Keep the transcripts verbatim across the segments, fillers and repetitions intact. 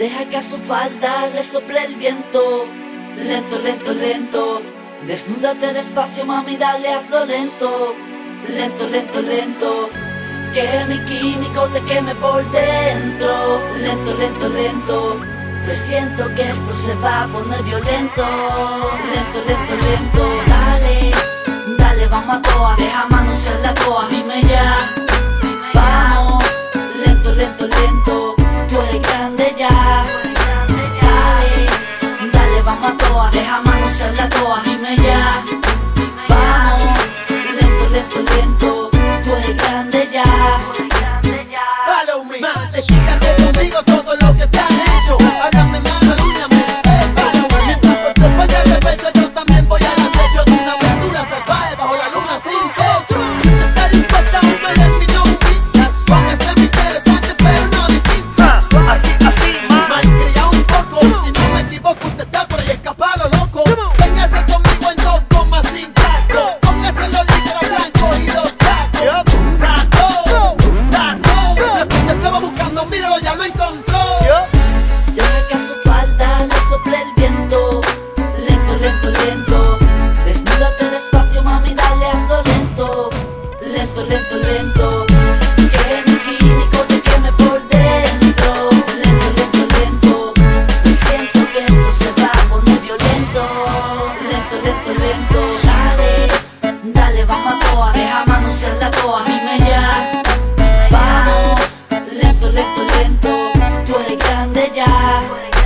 Deja que a su falda le sople el viento. Lento, lento, lento. Desnúdate despacio, mami, dale, hazlo lento. Lento, lento, lento. Que mi químico te queme por dentro. Lento, lento, lento. Presiento que esto se va a poner violento. Lento, lento, lento. Dale, dale, vamos a toa. Deja manosear la toa, dime ya. Vamos, lento, lento, lento. Tú eres grande ya. Dale, dale, vamos a toa. Deja manosear la toa, dime ya. Vamos, lento, lento, lento. Tú eres grande ya. Follow me, te quítate conmigo todo lo que te han hecho. Hágame mano, dúname el pecho. Mientras por tu espalda de pecho, yo también voy al acecho de una aventura salvaje bajo la luna sin techo. Si te estás dispuesta a un let me know quizás. Póngase muy interesante pero no difícil. Aquí, aquí, malcriado un poco. Si no me equivoco, usted está por ahí escapado, loco. Véngase conmigo en dos gomas sin taco. Póngase los litros blancos y los tacos. Taco, taco. Lo que usted estaba buscando, míralo, ya lo encontró. Deja que a su falda le sople el viento. Lento, lento, lento. Desnúdate despacio, mami, dale, hazlo lento. Lento, lento, lento. Que mi químico te queme por dentro. Lento, lento, lento. Siento que esto se va a poner violento. Lento, lento, lento. Dale, dale, vamos a toa. Deja manosear la toa, dime ya. Vamos, lento, lento, lento. Tú eres grande ya.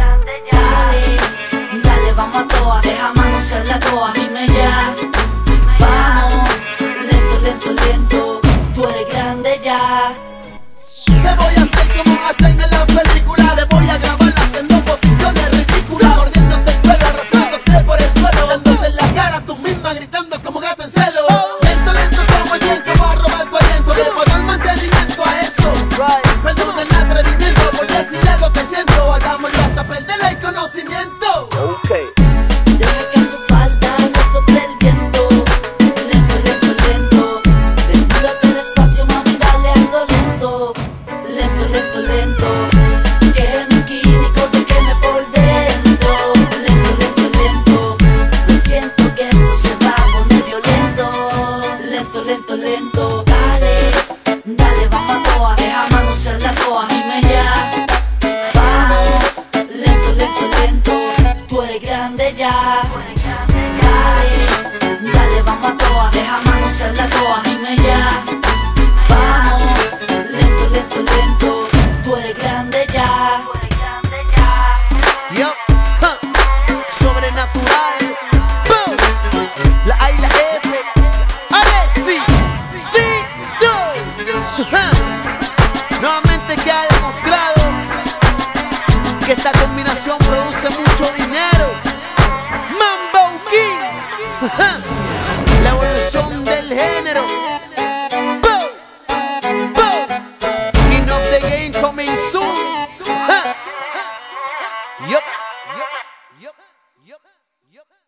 Dale, dale, vamos a toa. Deja manosear la toa, dime ya. Vamos, lento, lento, lento. Tú eres grande ya. Te voy a hacer como hacen en la película. Te voy a grabar haciendo posiciones ridículas. Mordiéndote el pelo, arrastrándote por el suelo. Dándote en la cara tú misma, gritando como gato en celo. Lento, lento como el viento va a robar tu aliento. Le puedo dar mantenimiento a eso. Perdón el atrevimiento, voy a decirle lo que siento. Hagámoslo hasta perder el conocimiento. Deja que a su falda le sople el viento. Lento, lento, lento. Desnúdate despacio, mami, dale, hazlo lento. Lento, lento, lento. Que mi químico te queme por dentro. Lento, lento, lento. Presiento que esto se va a poner violento. Lento, lento, lento. Dale, dale, vamos a toa. Deja manosear la toa, dime ya. Vamos, lento, lento, lento. Tú eres grande ya. Dale, dale, vamos a toa. Deja manosear la toa, dime ya. Vamos, lento, lento, lento. Tú eres grande ya. Yup, huh. Sobrenatural. Boom. La A y la F. Alexi. Vito. Huh. Nuevamente queda demostrado que esta combinación produce mucho dinero. Mambo King. La evolución del género.